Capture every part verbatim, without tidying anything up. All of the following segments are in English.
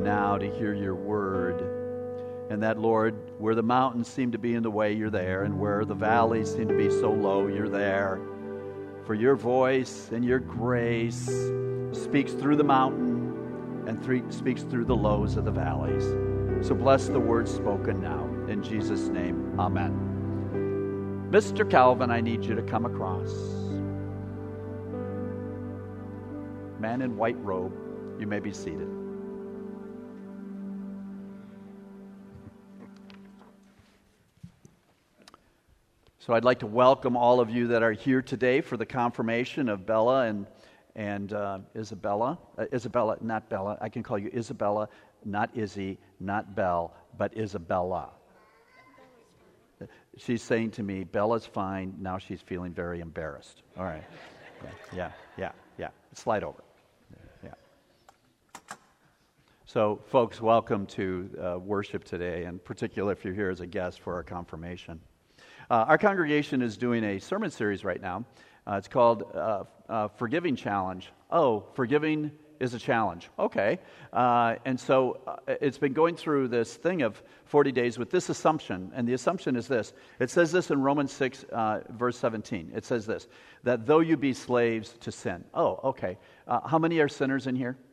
now to hear your word. And that, Lord, where the mountains seem to be in the way, you're there. And where the valleys seem to be so low, you're there. For your voice and your grace speaks through the mountain and th- speaks through the lows of the valleys. So bless the words spoken now. In Jesus' name, amen. Mister Calvin, I need you to come across. Man in white robe, you may be seated. So I'd like to welcome all of you that are here today for the confirmation of Bella and and uh, Isabella. Uh, Isabella, not Bella. I can call you Isabella, not Izzy, not Belle, but Isabella. She's saying to me, Bella's fine. Now she's feeling very embarrassed. All right. Yeah, yeah, yeah. Slide over. Yeah. So, folks, welcome to uh, worship today, and particularly if you're here as a guest for our confirmation. Uh, our congregation is doing a sermon series right now. Uh, it's called uh, uh, Forgiving Challenge. Oh, forgiving is a challenge. Okay. Uh, and so uh, it's been going through this thing of forty days with this assumption. And the assumption is this. It says this in Romans six, uh, verse seventeen. It says this, that though you be slaves to sin. Oh, okay. Uh, how many are sinners in here?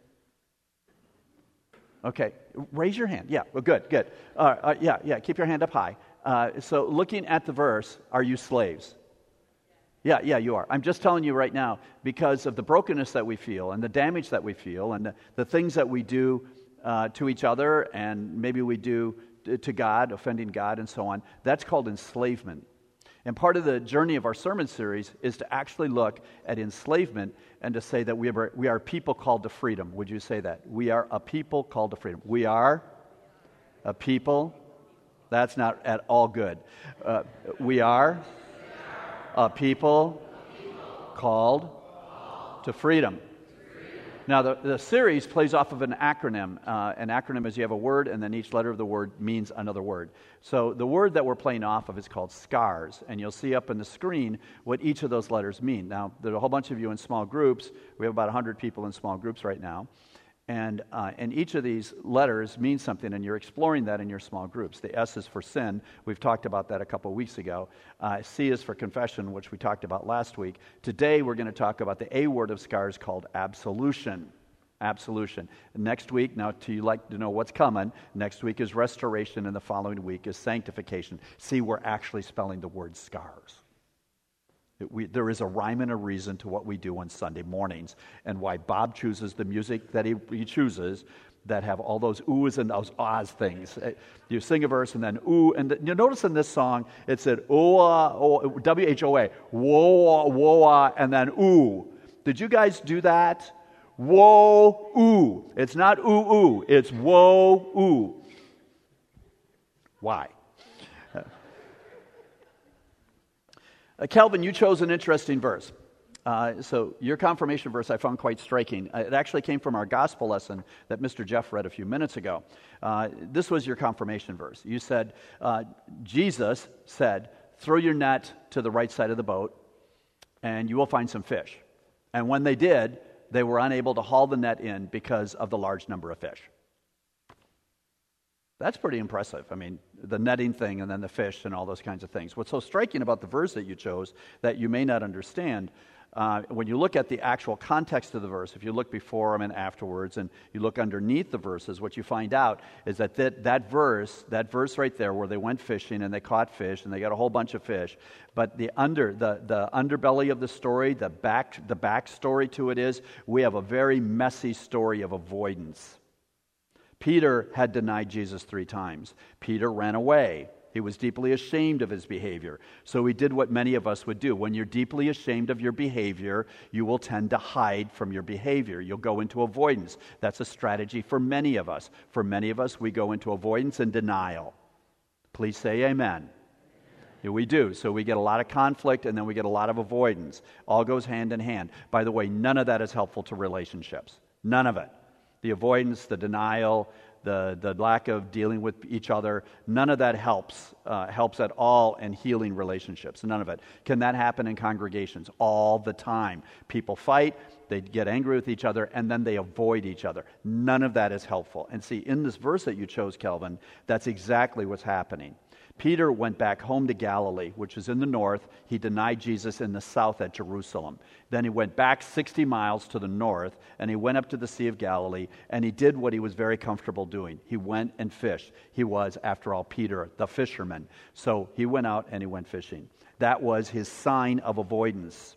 Okay. Raise your hand. Yeah. Well, good, good. Uh, uh, yeah, yeah. Keep your hand up high. Uh, so looking at the verse, are you slaves? Yeah, yeah, you are. I'm just telling you right now, because of the brokenness that we feel and the damage that we feel and the, the things that we do uh, to each other and maybe we do to God, offending God and so on, that's called enslavement. And part of the journey of our sermon series is to actually look at enslavement and to say that we are, we are people called to freedom. Would you say that? We are a people called to freedom. We are a people. That's not at all good. Uh, we are a people called to freedom. Now, the, the series plays off of an acronym. Uh, an acronym is you have a word, and then each letter of the word means another word. So the word that we're playing off of is called SCARS, and you'll see up on the screen what each of those letters mean. Now, there's a whole bunch of you in small groups. We have about one hundred people in small groups right now. And uh, and each of these letters means something, and you're exploring that in your small groups. The S is for sin. We've talked about that a couple of weeks ago. Uh, C is for confession, which we talked about last week. Today, we're going to talk about the A word of SCARS called absolution. Absolution. Next week, now to you like to know what's coming, next week is restoration, and the following week is sanctification. See, we're actually spelling the word SCARS. We, there is a rhyme and a reason to what we do on Sunday mornings and why Bob chooses the music that he, he chooses that have all those oohs and those ahs things. You sing a verse and then ooh, and the, you notice in this song it said ooh, W H O A, whoa, whoa, and then ooh. Did you guys do that? Whoa, ooh. It's not ooh, ooh. It's whoa, ooh. Why? Uh, Kelvin, you chose an interesting verse. Uh, so your confirmation verse I found quite striking. Uh, it actually came from our gospel lesson that Mister Jeff read a few minutes ago. Uh, this was your confirmation verse. You said, uh, Jesus said, throw your net to the right side of the boat and you will find some fish. And when they did, they were unable to haul the net in because of the large number of fish. That's pretty impressive. I mean, the netting thing and then the fish and all those kinds of things. What's so striking about the verse that you chose that you may not understand, uh, when you look at the actual context of the verse, if you look before them and afterwards and you look underneath the verses, what you find out is that that, that verse, that verse right there where they went fishing and they caught fish and they got a whole bunch of fish, but the under the, the underbelly of the story, the back the backstory to it is we have a very messy story of avoidance. Peter had denied Jesus three times. Peter ran away. He was deeply ashamed of his behavior. So he did what many of us would do. When you're deeply ashamed of your behavior, you will tend to hide from your behavior. You'll go into avoidance. That's a strategy for many of us. For many of us, we go into avoidance and denial. Please say amen. Yeah, we do. So we get a lot of conflict and then we get a lot of avoidance. All goes hand in hand. By the way, none of that is helpful to relationships. None of it. The avoidance, the denial, the, the lack of dealing with each other, none of that helps, uh, helps at all in healing relationships. None of it. Can that happen in congregations? All the time. People fight, they get angry with each other, and then they avoid each other. None of that is helpful. And see, in this verse that you chose, Kelvin, that's exactly what's happening. Peter went back home to Galilee, which is in the north. He denied Jesus in the south at Jerusalem. Then he went back sixty miles to the north, and he went up to the Sea of Galilee, and he did what he was very comfortable doing. He went and fished. He was, after all, Peter, the fisherman. So he went out and he went fishing. That was his sign of avoidance.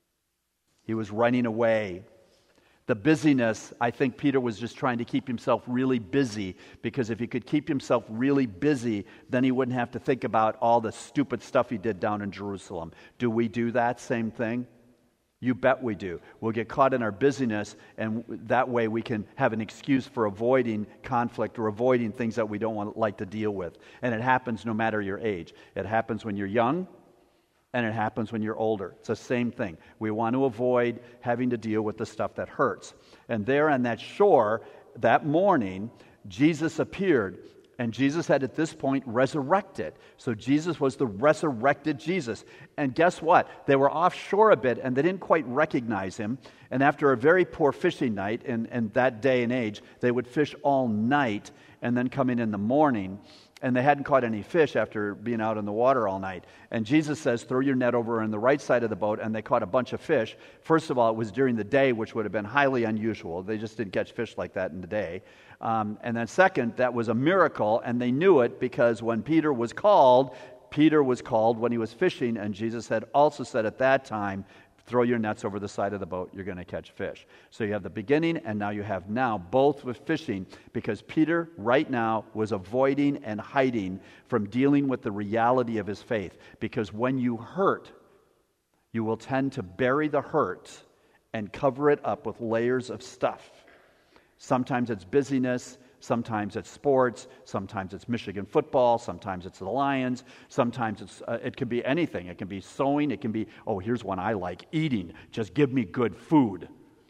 He was running away. The busyness, I think Peter was just trying to keep himself really busy, because if he could keep himself really busy, then he wouldn't have to think about all the stupid stuff he did down in Jerusalem. Do we do that same thing? You bet we do. We'll get caught in our busyness, and that way we can have an excuse for avoiding conflict or avoiding things that we don't want like to deal with. And it happens no matter your age. It happens when you're young, and it happens when you're older. It's the same thing. We want to avoid having to deal with the stuff that hurts. And there on that shore, that morning, Jesus appeared. And Jesus had at this point resurrected. So Jesus was the resurrected Jesus. And guess what? They were offshore a bit, and they didn't quite recognize him. And after a very poor fishing night, in, in that day and age, they would fish all night and then come in in the morning. And they hadn't caught any fish after being out in the water all night. And Jesus says, throw your net over on the right side of the boat, and they caught a bunch of fish. First of all, it was during the day, which would have been highly unusual. They just didn't catch fish like that in the day. Um, and then second, that was a miracle, and they knew it because when Peter was called, Peter was called when he was fishing, and Jesus had also said at that time, throw your nets over the side of the boat, you're going to catch fish. So you have the beginning, and now you have now, both with fishing, because Peter right now was avoiding and hiding from dealing with the reality of his faith. Because when you hurt, you will tend to bury the hurt and cover it up with layers of stuff. Sometimes it's busyness, sometimes it's sports, sometimes it's Michigan football, sometimes it's the Lions, sometimes it's uh, it can be anything. It can be sewing, it can be, oh, here's one I like, eating. Just give me good food.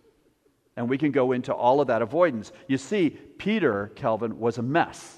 And we can go into all of that avoidance. You see, Peter, Kelvin, was a mess.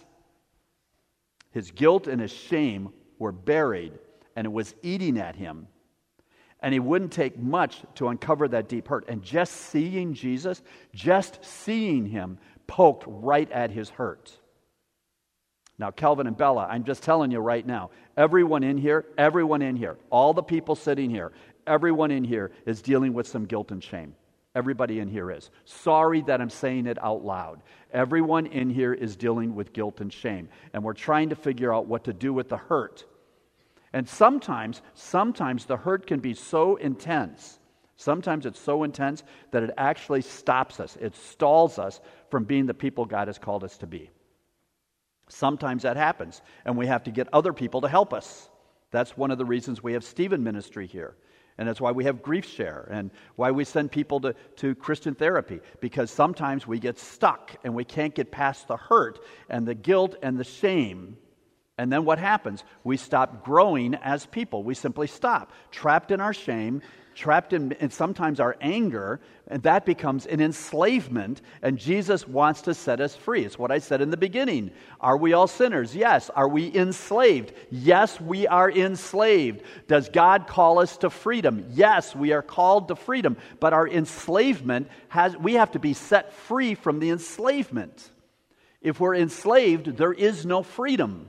His guilt and his shame were buried, and it was eating at him. And he wouldn't take much to uncover that deep hurt. And just seeing Jesus, just seeing him, poked right at his hurt. Now, Kelvin and Bella, I'm just telling you right now, everyone in here, everyone in here, all the people sitting here, everyone in here is dealing with some guilt and shame. Everybody in here is. Sorry that I'm saying it out loud. Everyone in here is dealing with guilt and shame. And we're trying to figure out what to do with the hurt. And sometimes, sometimes the hurt can be so intense, sometimes it's so intense that it actually stops us. It stalls us from being the people God has called us to be. Sometimes that happens, and we have to get other people to help us. That's one of the reasons we have Stephen Ministry here. And that's why we have Grief Share, and why we send people to, to Christian therapy, because sometimes we get stuck and we can't get past the hurt and the guilt and the shame. And then what happens? We stop growing as people. We simply stop, trapped in our shame, trapped in, in sometimes our anger, and that becomes an enslavement, and Jesus wants to set us free. It's what I said in the beginning. Are we all sinners? Yes. Are we enslaved? Yes, we are enslaved. Does God call us to freedom? Yes, we are called to freedom, but our enslavement has, we have to be set free from the enslavement. If we're enslaved, there is no freedom.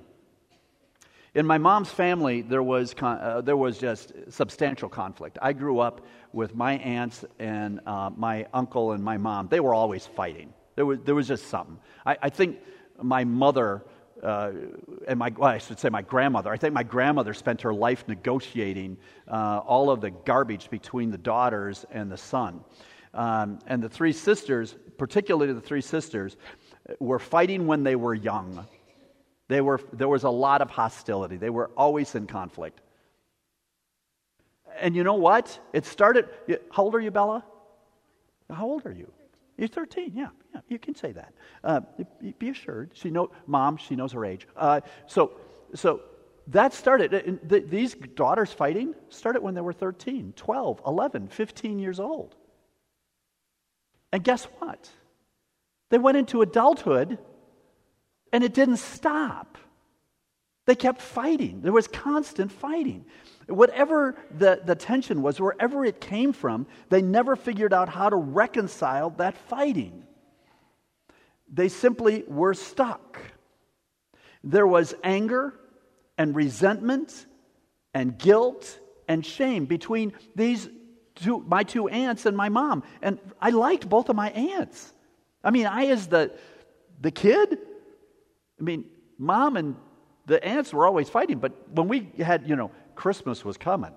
In my mom's family, there was con- uh, there was just substantial conflict. I grew up with my aunts and uh, my uncle and my mom. They were always fighting. There was there was just something. I, I think my mother uh, and my well, I should say my grandmother. I think my grandmother spent her life negotiating uh, all of the garbage between the daughters and the son. Um, and the three sisters, particularly the three sisters, were fighting when they were young. They were, there was a lot of hostility. They were always in conflict. And you know what? It started, how old are you, Bella? How old are you? You're thirteen, yeah, yeah, you can say that. Uh, be assured. She know, Mom, she knows her age. Uh, so, so that started, these daughters fighting started when they were thirteen, twelve, eleven, fifteen years old. And guess what? They went into adulthood And it didn't stop. They kept fighting. There was constant fighting. Whatever the, the tension was, wherever it came from, they never figured out how to reconcile that fighting. They simply were stuck. There was anger and resentment and guilt and shame between these two, my two aunts and my mom. And I liked both of my aunts. I mean, I as the, the kid, I mean, mom and the aunts were always fighting, but when we had, you know, Christmas was coming.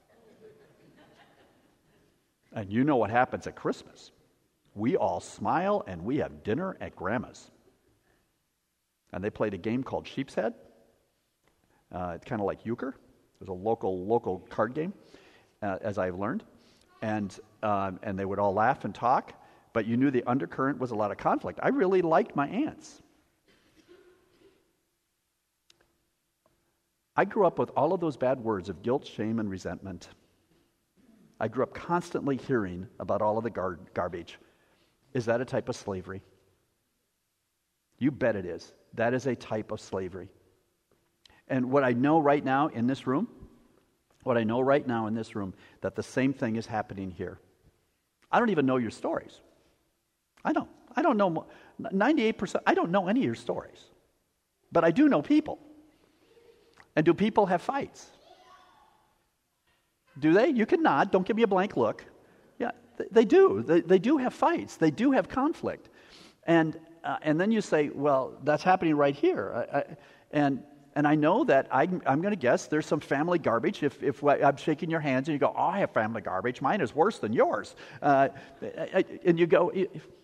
And you know what happens at Christmas. We all smile and we have dinner at Grandma's. And they played a game called Sheep's Head. Uh, it's kind of like euchre. It was a local local card game, uh, as I've learned. And um, and they would all laugh and talk, but you knew the undercurrent was a lot of conflict. I really liked my aunts. I grew up with all of those bad words of guilt, shame, and resentment. I grew up constantly hearing about all of the gar- garbage. Is that a type of slavery? You bet it is. That is a type of slavery. And what I know right now in this room, what I know right now in this room, that the same thing is happening here. I don't even know your stories. I don't. I don't know, ninety-eight percent, I don't know any of your stories. But I do know people. And do people have fights? Do they? You can nod. Don't give me a blank look. Yeah, they, they do. They, they do have fights. They do have conflict. And uh, and then you say, well, that's happening right here. I, I, and and I know that I'm, I'm going to guess there's some family garbage. If if I'm shaking your hands and you go, oh, I have family garbage. Mine is worse than yours. Uh, and you go,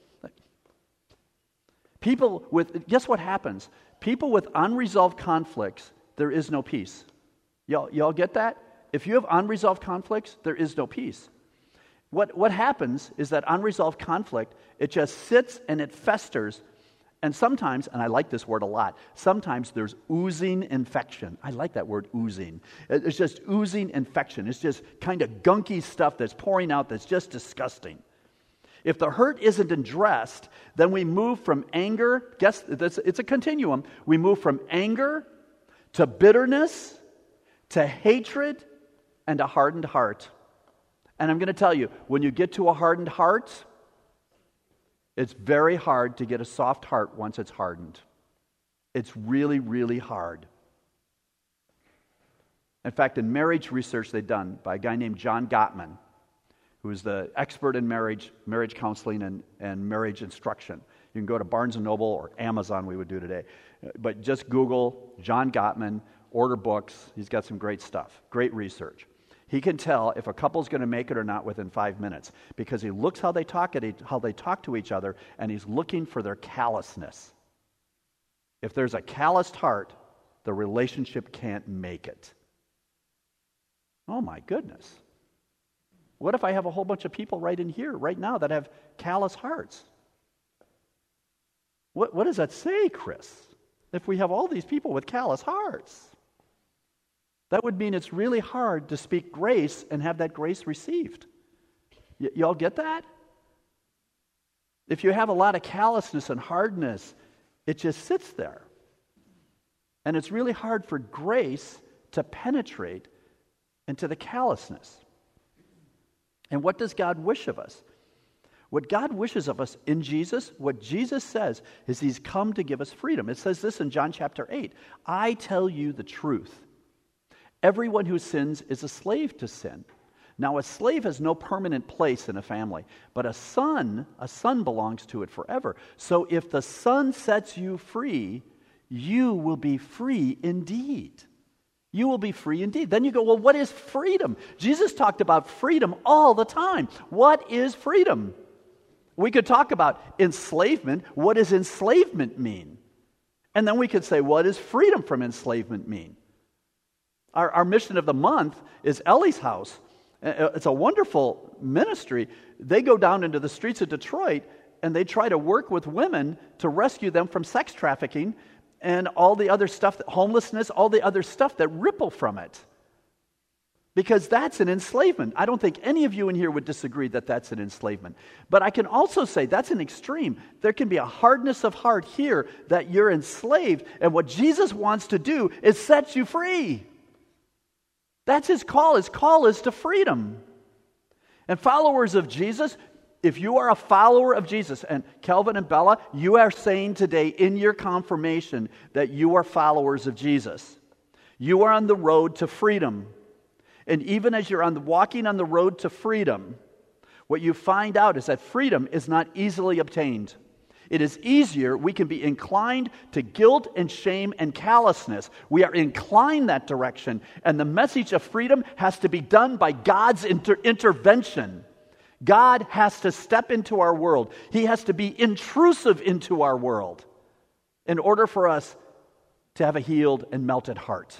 people with, guess what happens? People with unresolved conflicts, there is no peace. Y'all, y'all get that? If you have unresolved conflicts, there is no peace. What what happens is that unresolved conflict, it just sits and it festers. And sometimes, and I like this word a lot, sometimes there's oozing infection. I like that word, oozing. It's just oozing infection. It's just kind of gunky stuff that's pouring out that's just disgusting. If the hurt isn't addressed, then we move from anger, guess it's a continuum. We move from anger to bitterness, to hatred, and a hardened heart. And I'm going to tell you, when you get to a hardened heart, it's very hard to get a soft heart once it's hardened. It's really, really hard. In fact, in marriage research they've done by a guy named John Gottman, who is the expert in marriage, marriage counseling and, and marriage instruction. You can go to Barnes and Noble or Amazon, we would do today. But just Google John Gottman, order books. He's got some great stuff, great research. He can tell if a couple's going to make it or not within five minutes because he looks how they talk at each, how they talk to each other, and he's looking for their callousness. If there's a calloused heart, the relationship can't make it. Oh my goodness. What if I have a whole bunch of people right in here, right now, that have callous hearts? What, what does that say, Chris? If we have all these people with callous hearts? That would mean it's really hard to speak grace and have that grace received. Y- y'all get that? If you have a lot of callousness and hardness, it just sits there. And it's really hard for grace to penetrate into the callousness. And what does God wish of us? What God wishes of us in Jesus, what Jesus says, is He's come to give us freedom. It says this in John chapter eight. I tell you the truth. Everyone who sins is a slave to sin. Now, a slave has no permanent place in a family, but a son, a son belongs to it forever. So if the Son sets you free, you will be free indeed. You will be free indeed. Then you go, well, what is freedom? Jesus talked about freedom all the time. What is freedom? We could talk about enslavement. What does enslavement mean? And then we could say, what does freedom from enslavement mean? Our, our mission of the month is Ellie's House. It's a wonderful ministry. They go down into the streets of Detroit and they try to work with women to rescue them from sex trafficking and all the other stuff, homelessness, all the other stuff that ripple from it. Because that's an enslavement. I don't think any of you in here would disagree that that's an enslavement. But I can also say that's an extreme. There can be a hardness of heart here that you're enslaved, and what Jesus wants to do is set you free. That's his call. His call is to freedom. And followers of Jesus, if you are a follower of Jesus, and Kelvin and Bella, you are saying today in your confirmation that you are followers of Jesus. You are on the road to freedom. And even as you're on the, walking on the road to freedom, what you find out is that freedom is not easily obtained. It is easier. We can be inclined to guilt and shame and callousness. We are inclined that direction. And the message of freedom has to be done by God's inter- intervention. God has to step into our world. He has to be intrusive into our world in order for us to have a healed and melted heart.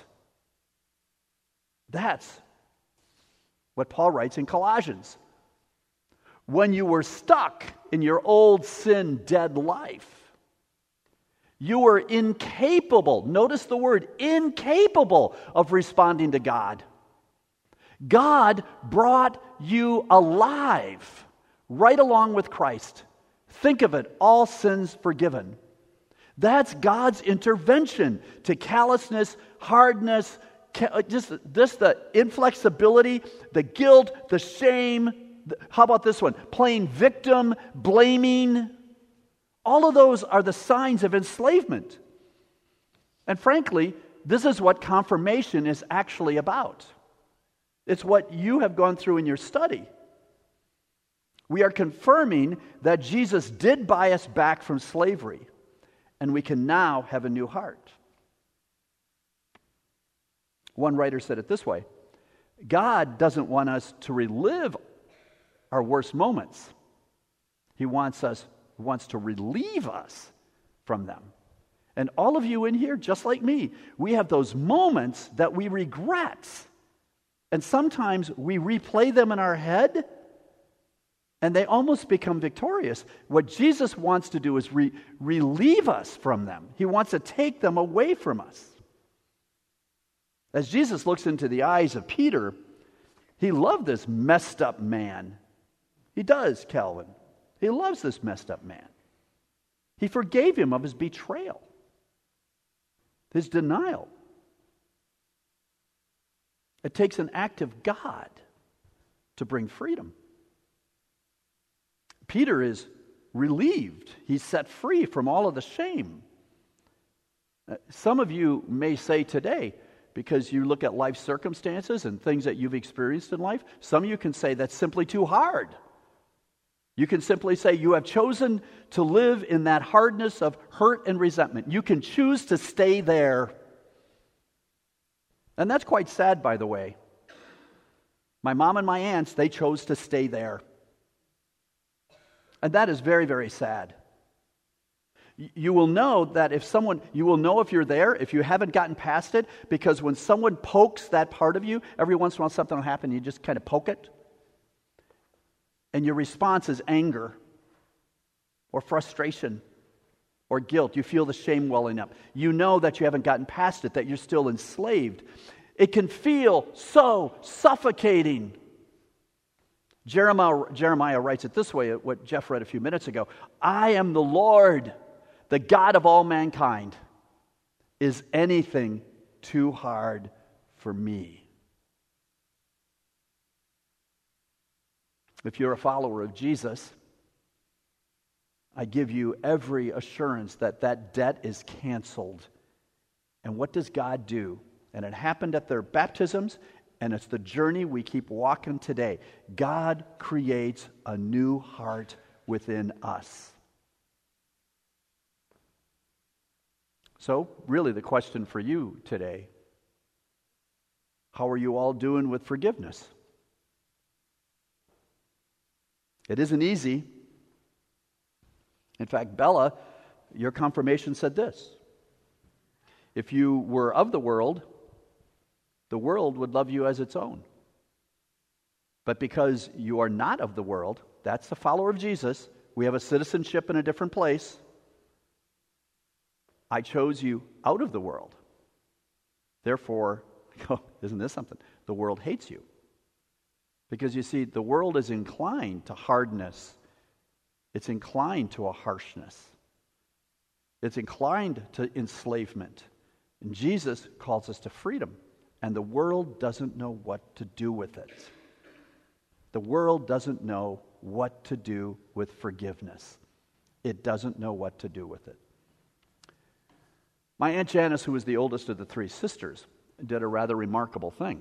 That's what Paul writes in Colossians. When you were stuck in your old sin dead life, you were incapable, notice the word, incapable of responding to God. God brought you alive right along with Christ. Think of it, all sins forgiven. That's God's intervention to callousness, hardness, Just this, the inflexibility, the guilt, the shame. How about this one? Playing victim, blaming. All of those are the signs of enslavement. And frankly, this is what confirmation is actually about. It's what you have gone through in your study. We are confirming that Jesus did buy us back from slavery, and we can now have a new heart. One writer said it this way: God doesn't want us to relive our worst moments. He wants us, wants to relieve us from them. And all of you in here, just like me, we have those moments that we regret. And sometimes we replay them in our head, and they almost become victorious. What Jesus wants to do is re- relieve us from them. He wants to take them away from us. As Jesus looks into the eyes of Peter, he loved this messed up man. He does, Calvin. He loves this messed up man. He forgave him of his betrayal, his denial. It takes an act of God to bring freedom. Peter is relieved. He's set free from all of the shame. Some of you may say today, because you look at life circumstances and things that you've experienced in life, some of you can say that's simply too hard. You can simply say you have chosen to live in that hardness of hurt and resentment. You can choose to stay there. And that's quite sad, by the way. My mom and my aunts, they chose to stay there. And that is very, very sad. You will know that if someone, you will know if you're there, if you haven't gotten past it, because when someone pokes that part of you, every once in a while something will happen, you just kind of poke it. And your response is anger or frustration or guilt. You feel the shame welling up. You know that you haven't gotten past it, that you're still enslaved. It can feel so suffocating. Jeremiah, Jeremiah writes it this way, what Jeff read a few minutes ago. I am the Lord, the God of all mankind. Is anything too hard for me? If you're a follower of Jesus, I give you every assurance that that debt is canceled. And what does God do? And it happened at their baptisms, and it's the journey we keep walking today. God creates a new heart within us. So, really, the question for you today, how are you all doing with forgiveness? It isn't easy. In fact, Bella, your confirmation said this: if you were of the world, the world would love you as its own. But because you are not of the world, that's the follower of Jesus, we have a citizenship in a different place. I chose you out of the world. Therefore, oh, isn't this something? The world hates you. Because you see, the world is inclined to hardness. It's inclined to a harshness. It's inclined to enslavement. And Jesus calls us to freedom. And the world doesn't know what to do with it. The world doesn't know what to do with forgiveness. It doesn't know what to do with it. My Aunt Janice, who was the oldest of the three sisters, did a rather remarkable thing.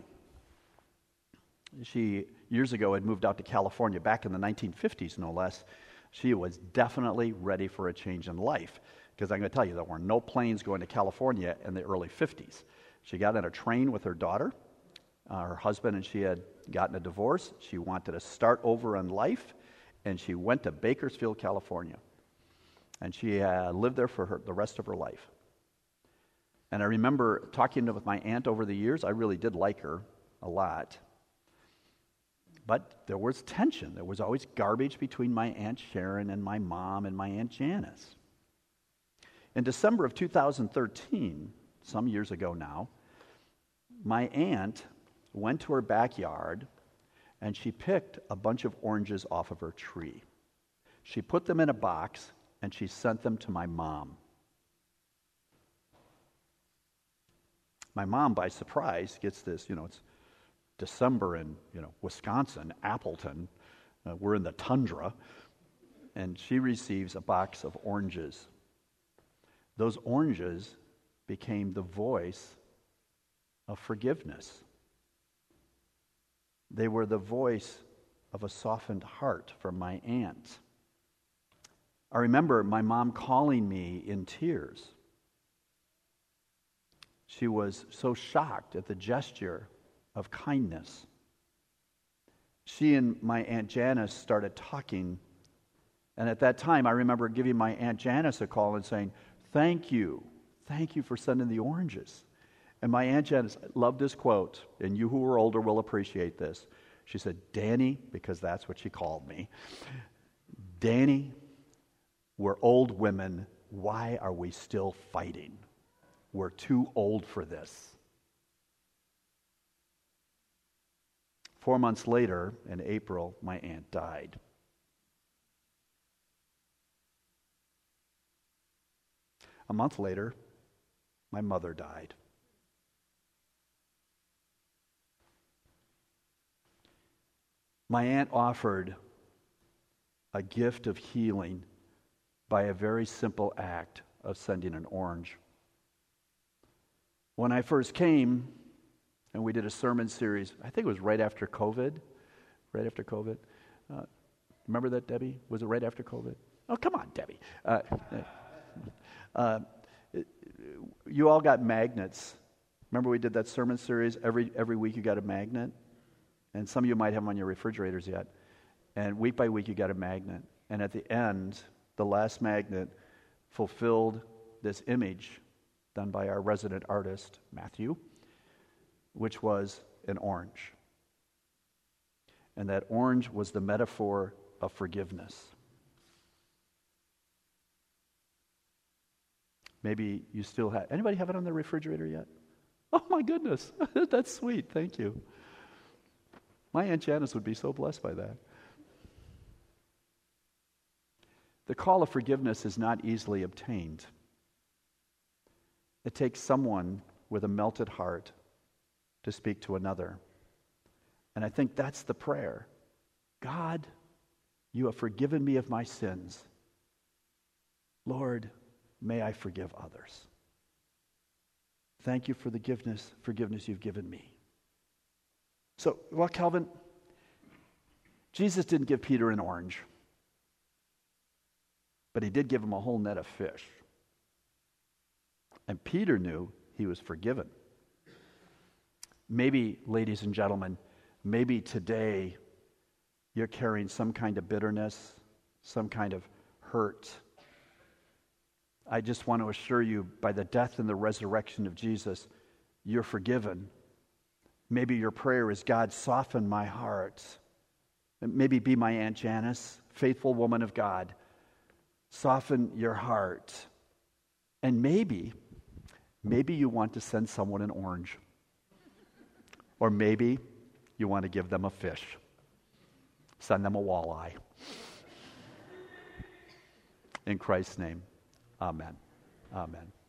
She, years ago, had moved out to California, back in the nineteen fifties, no less. She was definitely ready for a change in life. Because I'm going to tell you, there were no planes going to California in the early fifties. She got on a train with her daughter. Uh, her husband and she had gotten a divorce. She wanted to start over in life, and she went to Bakersfield, California. And she uh, lived there for her, the rest of her life. And I remember talking with my aunt over the years. I really did like her a lot. But there was tension. There was always garbage between my Aunt Sharon and my mom and my Aunt Janice. In December of two thousand thirteen, some years ago now, my aunt went to her backyard and she picked a bunch of oranges off of her tree. She put them in a box and she sent them to my mom. My mom, by surprise, gets this, you know, it's December in, you know, Wisconsin, Appleton. Uh, we're in the tundra. And she receives a box of oranges. Those oranges became the voice of forgiveness. They were the voice of a softened heart from my aunt. I remember my mom calling me in tears. She was so shocked at the gesture of kindness. She and my Aunt Janice started talking, and at that time I remember giving my Aunt Janice a call and saying, "Thank you, thank you for sending the oranges." And my Aunt Janice loved this quote, and you who are older will appreciate this. She said, "Danny," because that's what she called me, "Danny, we're old women. Why are we still fighting? We're too old for this." Four months later, in April, my aunt died. A month later, my mother died. My aunt offered a gift of healing by a very simple act of sending an orange. When I first came, and we did a sermon series, I think it was right after COVID, right after COVID. Uh, remember that, Debbie? Was it right after COVID? Oh, come on, Debbie. Uh, uh, you all got magnets. Remember we did that sermon series? Every every week you got a magnet. And some of you might have them on your refrigerators yet. And week by week you got a magnet. And at the end, the last magnet fulfilled this image done by our resident artist, Matthew, which was an orange. And that orange was the metaphor of forgiveness. Maybe you still have, anybody have it on their refrigerator yet? Oh my goodness, that's sweet, thank you. My Aunt Janice would be so blessed by that. The call of forgiveness is not easily obtained. It takes someone with a melted heart to speak to another. And I think that's the prayer. God, you have forgiven me of my sins. Lord, may I forgive others. Thank you for the forgiveness, forgiveness you've given me. So, well, Calvin, Jesus didn't give Peter an orange, but he did give him a whole net of fish. And Peter knew he was forgiven. Maybe, ladies and gentlemen, maybe today you're carrying some kind of bitterness, some kind of hurt. I just want to assure you, by the death and the resurrection of Jesus, you're forgiven. Maybe your prayer is, God, soften my heart. Maybe be my Aunt Janice, faithful woman of God. Soften your heart. And maybe, maybe you want to send someone an orange. Or maybe you want to give them a fish. Send them a walleye. In Christ's name, amen. Amen.